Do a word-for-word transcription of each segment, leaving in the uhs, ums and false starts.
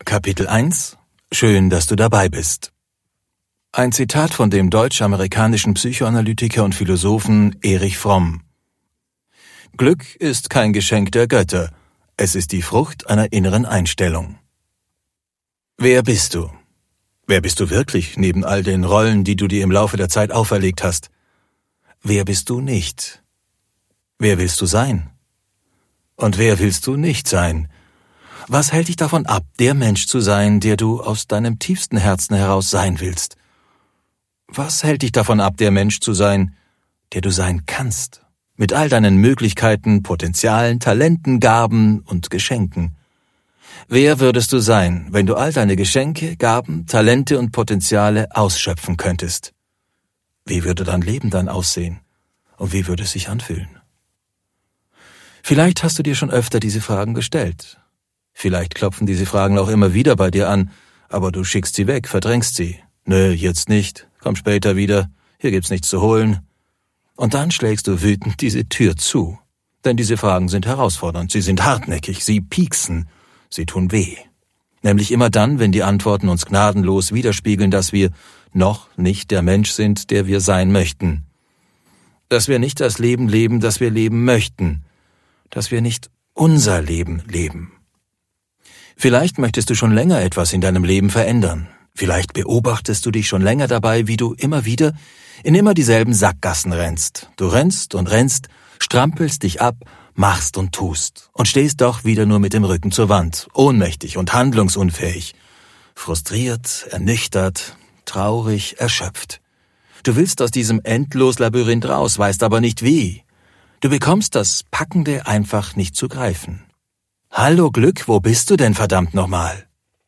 Kapitel eins. Schön, dass du dabei bist. Ein Zitat von dem deutsch-amerikanischen Psychoanalytiker und Philosophen Erich Fromm. Glück ist kein Geschenk der Götter, es ist die Frucht einer inneren Einstellung. Wer bist du? Wer bist du wirklich, neben all den Rollen, die du dir im Laufe der Zeit auferlegt hast? Wer bist du nicht? Wer willst du sein? Und wer willst du nicht sein? Was hält dich davon ab, der Mensch zu sein, der du aus deinem tiefsten Herzen heraus sein willst? Was hält dich davon ab, der Mensch zu sein, der du sein kannst, mit all deinen Möglichkeiten, Potenzialen, Talenten, Gaben und Geschenken? Wer würdest du sein, wenn du all deine Geschenke, Gaben, Talente und Potenziale ausschöpfen könntest? Wie würde dein Leben dann aussehen? Und wie würde es sich anfühlen? Vielleicht hast du dir schon öfter diese Fragen gestellt. Vielleicht klopfen diese Fragen auch immer wieder bei dir an, aber du schickst sie weg, verdrängst sie. Nö, jetzt nicht, komm später wieder, hier gibt's nichts zu holen. Und dann schlägst du wütend diese Tür zu. Denn diese Fragen sind herausfordernd, sie sind hartnäckig, sie pieksen, sie tun weh. Nämlich immer dann, wenn die Antworten uns gnadenlos widerspiegeln, dass wir noch nicht der Mensch sind, der wir sein möchten. Dass wir nicht das Leben leben, das wir leben möchten. Dass wir nicht unser Leben leben. Vielleicht möchtest du schon länger etwas in deinem Leben verändern. Vielleicht beobachtest du dich schon länger dabei, wie du immer wieder in immer dieselben Sackgassen rennst. Du rennst und rennst, strampelst dich ab, machst und tust und stehst doch wieder nur mit dem Rücken zur Wand, ohnmächtig und handlungsunfähig, frustriert, ernüchtert, traurig, erschöpft. Du willst aus diesem Endloslabyrinth raus, weißt aber nicht wie. Du bekommst das Packende einfach nicht zu greifen. Hallo Glück, wo bist du denn verdammt nochmal?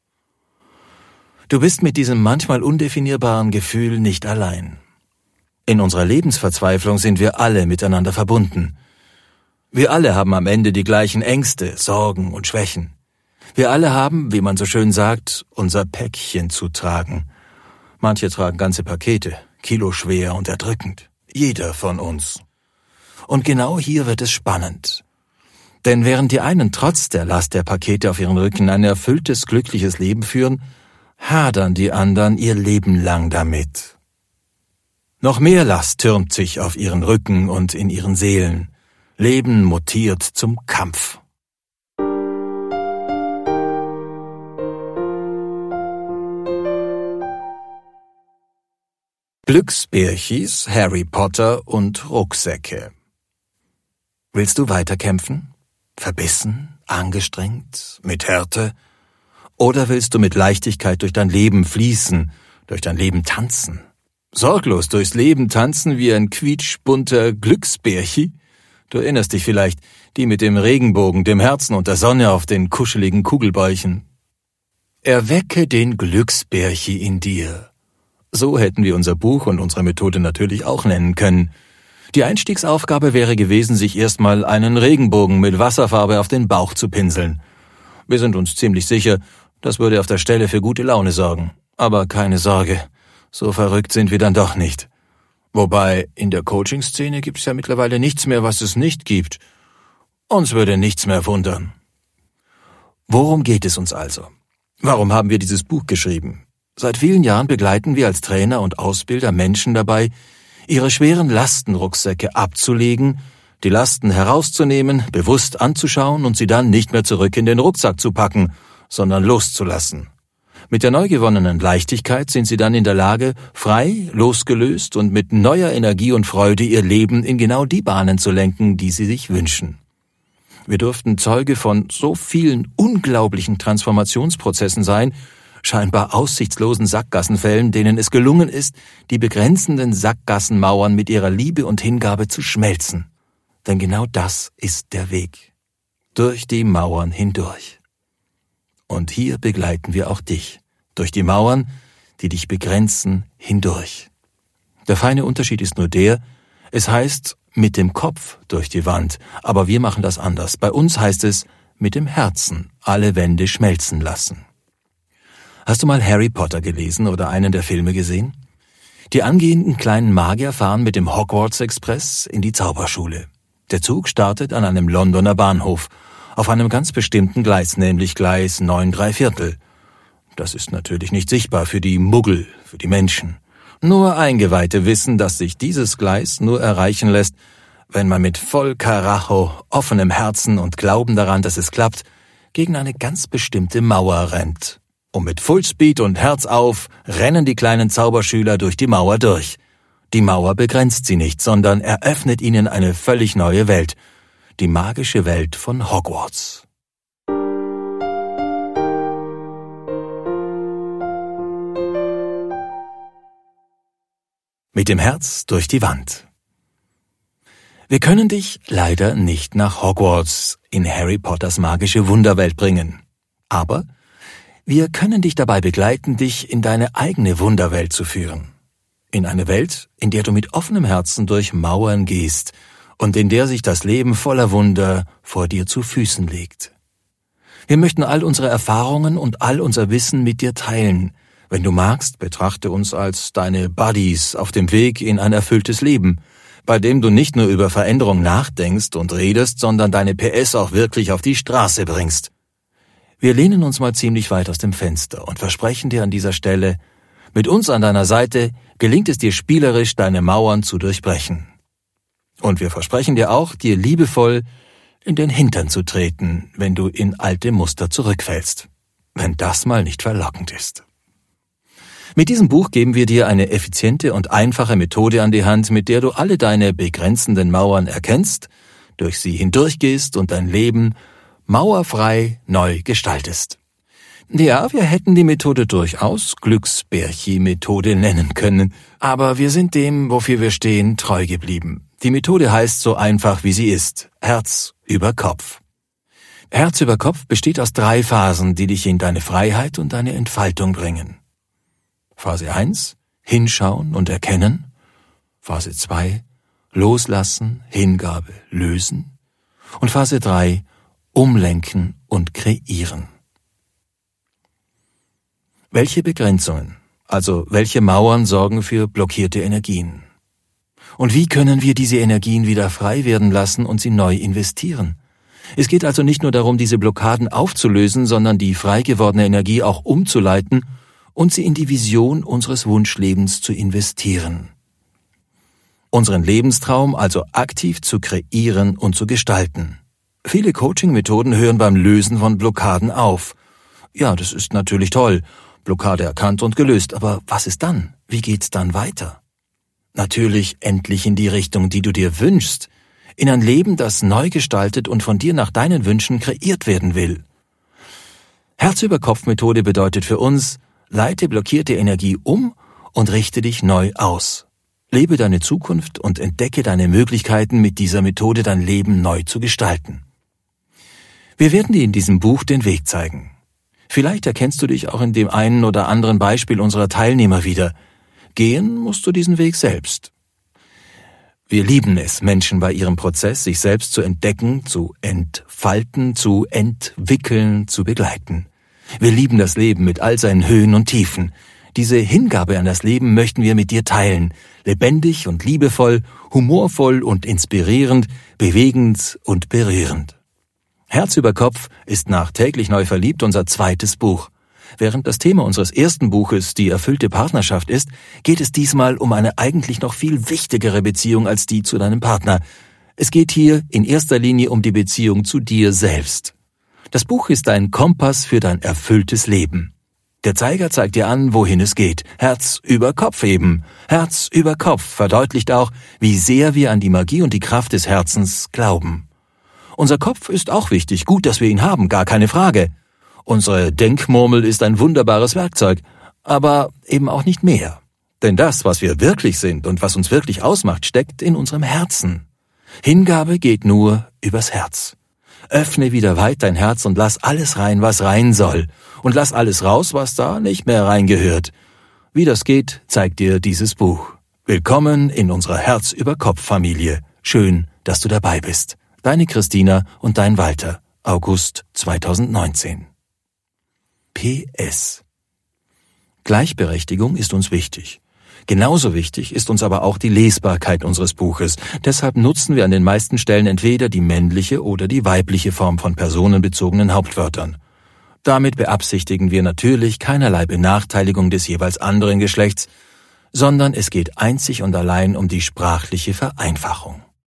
Du bist mit diesem manchmal undefinierbaren Gefühl nicht allein. In unserer Lebensverzweiflung sind wir alle miteinander verbunden. Wir alle haben am Ende die gleichen Ängste, Sorgen und Schwächen. Wir alle haben, wie man so schön sagt, unser Päckchen zu tragen. Manche tragen ganze Pakete, kiloschwer und erdrückend. Jeder von uns. Und genau hier wird es spannend. Denn während die einen trotz der Last der Pakete auf ihren Rücken ein erfülltes, glückliches Leben führen, hadern die anderen ihr Leben lang damit. Noch mehr Last türmt sich auf ihren Rücken und in ihren Seelen. Leben mutiert zum Kampf. Glücksbärchis, Harry Potter und Rucksäcke. Willst du weiterkämpfen? Verbissen, angestrengt, mit Härte? Oder willst du mit Leichtigkeit durch dein Leben fließen, durch dein Leben tanzen? Sorglos durchs Leben tanzen wie ein quietschbunter Glücksbärchi? Du erinnerst dich vielleicht, die mit dem Regenbogen, dem Herzen und der Sonne auf den kuscheligen Kugelbäuchen. Erwecke den Glücksbärchi in dir. So hätten wir unser Buch und unsere Methode natürlich auch nennen können. Die Einstiegsaufgabe wäre gewesen, sich erstmal einen Regenbogen mit Wasserfarbe auf den Bauch zu pinseln. Wir sind uns ziemlich sicher, das würde auf der Stelle für gute Laune sorgen. Aber keine Sorge, so verrückt sind wir dann doch nicht. Wobei, in der Coaching-Szene gibt's ja mittlerweile nichts mehr, was es nicht gibt. Uns würde nichts mehr wundern. Worum geht es uns also? Warum haben wir dieses Buch geschrieben? Seit vielen Jahren begleiten wir als Trainer und Ausbilder Menschen dabei, ihre schweren Lastenrucksäcke abzulegen, die Lasten herauszunehmen, bewusst anzuschauen und sie dann nicht mehr zurück in den Rucksack zu packen, sondern loszulassen. Mit der neu gewonnenen Leichtigkeit sind sie dann in der Lage, frei, losgelöst und mit neuer Energie und Freude ihr Leben in genau die Bahnen zu lenken, die sie sich wünschen. Wir durften Zeuge von so vielen unglaublichen Transformationsprozessen sein, scheinbar aussichtslosen Sackgassenfällen, denen es gelungen ist, die begrenzenden Sackgassenmauern mit ihrer Liebe und Hingabe zu schmelzen. Denn genau das ist der Weg. Durch die Mauern hindurch. Und hier begleiten wir auch dich. Durch die Mauern, die dich begrenzen, hindurch. Der feine Unterschied ist nur der, es heißt mit dem Kopf durch die Wand, aber wir machen das anders. Bei uns heißt es mit dem Herzen alle Wände schmelzen lassen. Hast du mal Harry Potter gelesen oder einen der Filme gesehen? Die angehenden kleinen Magier fahren mit dem Hogwarts Express in die Zauberschule. Der Zug startet an einem Londoner Bahnhof, auf einem ganz bestimmten Gleis, nämlich Gleis neun drei Viertel. Das ist natürlich nicht sichtbar für die Muggel, für die Menschen. Nur Eingeweihte wissen, dass sich dieses Gleis nur erreichen lässt, wenn man mit voll Karacho, offenem Herzen und Glauben daran, dass es klappt, gegen eine ganz bestimmte Mauer rennt. Und mit Fullspeed und Herz auf rennen die kleinen Zauberschüler durch die Mauer durch. Die Mauer begrenzt sie nicht, sondern eröffnet ihnen eine völlig neue Welt. Die magische Welt von Hogwarts. Mit dem Herz durch die Wand. Wir können dich leider nicht nach Hogwarts in Harry Potters magische Wunderwelt bringen. Aber wir können dich dabei begleiten, dich in deine eigene Wunderwelt zu führen. In eine Welt, in der du mit offenem Herzen durch Mauern gehst und in der sich das Leben voller Wunder vor dir zu Füßen legt. Wir möchten all unsere Erfahrungen und all unser Wissen mit dir teilen. Wenn du magst, betrachte uns als deine Buddies auf dem Weg in ein erfülltes Leben, bei dem du nicht nur über Veränderung nachdenkst und redest, sondern deine P S auch wirklich auf die Straße bringst. Wir lehnen uns mal ziemlich weit aus dem Fenster und versprechen dir an dieser Stelle, mit uns an deiner Seite gelingt es dir spielerisch, deine Mauern zu durchbrechen. Und wir versprechen dir auch, dir liebevoll in den Hintern zu treten, wenn du in alte Muster zurückfällst, wenn das mal nicht verlockend ist. Mit diesem Buch geben wir dir eine effiziente und einfache Methode an die Hand, mit der du alle deine begrenzenden Mauern erkennst, durch sie hindurchgehst und dein Leben mauerfrei neu gestaltest. Ja, wir hätten die Methode durchaus Glücksbärchi-Methode nennen können, aber wir sind dem, wofür wir stehen, treu geblieben. Die Methode heißt so einfach, wie sie ist: Herz über Kopf. Herz über Kopf besteht aus drei Phasen, die dich in deine Freiheit und deine Entfaltung bringen. Phase eins, hinschauen und erkennen. Phase zwei, loslassen, Hingabe, lösen. Und Phase drei, umlenken und kreieren. Welche Begrenzungen, also welche Mauern sorgen für blockierte Energien? Und wie können wir diese Energien wieder frei werden lassen und sie neu investieren? Es geht also nicht nur darum, diese Blockaden aufzulösen, sondern die frei gewordene Energie auch umzuleiten und sie in die Vision unseres Wunschlebens zu investieren. Unseren Lebenstraum also aktiv zu kreieren und zu gestalten. Viele Coaching-Methoden hören beim Lösen von Blockaden auf. Ja, das ist natürlich toll. Blockade erkannt und gelöst. Aber was ist dann? Wie geht's dann weiter? Natürlich endlich in die Richtung, die du dir wünschst. In ein Leben, das neu gestaltet und von dir nach deinen Wünschen kreiert werden will. Herz-über-Kopf-Methode bedeutet für uns: Leite blockierte Energie um und richte dich neu aus. Lebe deine Zukunft und entdecke deine Möglichkeiten, mit dieser Methode dein Leben neu zu gestalten. Wir werden dir in diesem Buch den Weg zeigen. Vielleicht erkennst du dich auch in dem einen oder anderen Beispiel unserer Teilnehmer wieder. Gehen musst du diesen Weg selbst. Wir lieben es, Menschen bei ihrem Prozess, sich selbst zu entdecken, zu entfalten, zu entwickeln, zu begleiten. Wir lieben das Leben mit all seinen Höhen und Tiefen. Diese Hingabe an das Leben möchten wir mit dir teilen. Lebendig und liebevoll, humorvoll und inspirierend, bewegend und berührend. Herz über Kopf ist nach Täglich neu verliebt unser zweites Buch. Während das Thema unseres ersten Buches die erfüllte Partnerschaft ist, geht es diesmal um eine eigentlich noch viel wichtigere Beziehung als die zu deinem Partner. Es geht hier in erster Linie um die Beziehung zu dir selbst. Das Buch ist ein Kompass für dein erfülltes Leben. Der Zeiger zeigt dir an, wohin es geht. Herz über Kopf eben. Herz über Kopf verdeutlicht auch, wie sehr wir an die Magie und die Kraft des Herzens glauben. Unser Kopf ist auch wichtig, gut, dass wir ihn haben, gar keine Frage. Unsere Denkmurmel ist ein wunderbares Werkzeug, aber eben auch nicht mehr. Denn das, was wir wirklich sind und was uns wirklich ausmacht, steckt in unserem Herzen. Hingabe geht nur übers Herz. Öffne wieder weit dein Herz und lass alles rein, was rein soll. Und lass alles raus, was da nicht mehr reingehört. Wie das geht, zeigt dir dieses Buch. Willkommen in unserer Herz-über-Kopf-Familie. Schön, dass du dabei bist. Deine Christina und dein Walter. August zweitausendneunzehn. P S. Gleichberechtigung ist uns wichtig. Genauso wichtig ist uns aber auch die Lesbarkeit unseres Buches. Deshalb nutzen wir an den meisten Stellen entweder die männliche oder die weibliche Form von personenbezogenen Hauptwörtern. Damit beabsichtigen wir natürlich keinerlei Benachteiligung des jeweils anderen Geschlechts, sondern es geht einzig und allein um die sprachliche Vereinfachung.